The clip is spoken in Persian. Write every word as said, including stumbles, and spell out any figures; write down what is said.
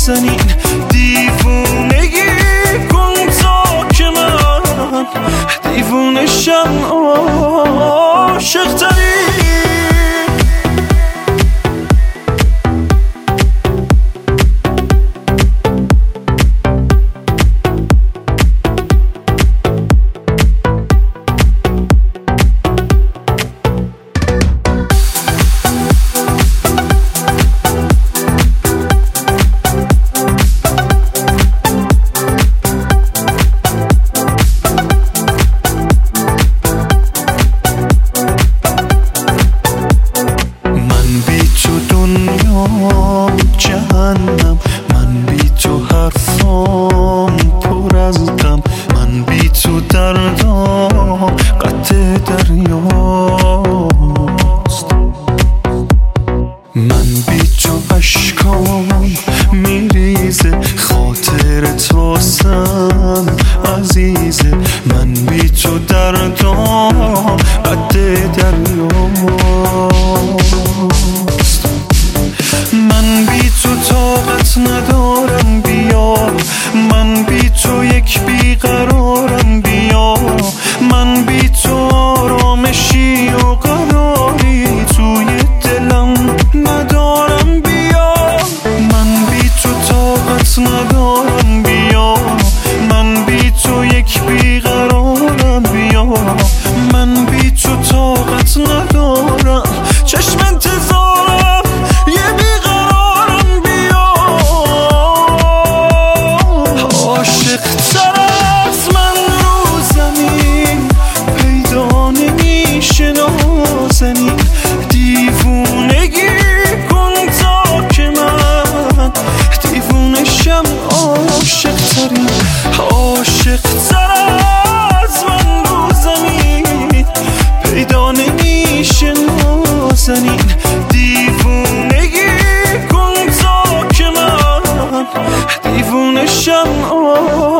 نازنین دیوونگی کن تا که من دیوونشم عاشق تری. جهنم من بی تو حرفام پر از غم، من بی تو دردام قطع دریاست، من بی تو اشکام میریزه، خاطر تو واسم عزیزه، من بی تو دردام قطع دریاست، من بی تو طاقت ندارم بیا، من بی تو یک بیقرارم بیا، من بی تو آرامشی و قراری توی دلم ندارم بیا، من بی تو طاقت ندارم بیا، من بی تو یک بیقرارم بیا، من بی تو طاقت ندارم، چشم انتظارم یه بیقرارم بیا، عاشق تر از من رو زمین پیدا نمیشه نازنین دیوونگی کن تا که من دیوونشم عاشق ترین، عاشق تر از من رو زمین پیدا نمیشه نازنین دیوونگی کن تا که من دیوونشم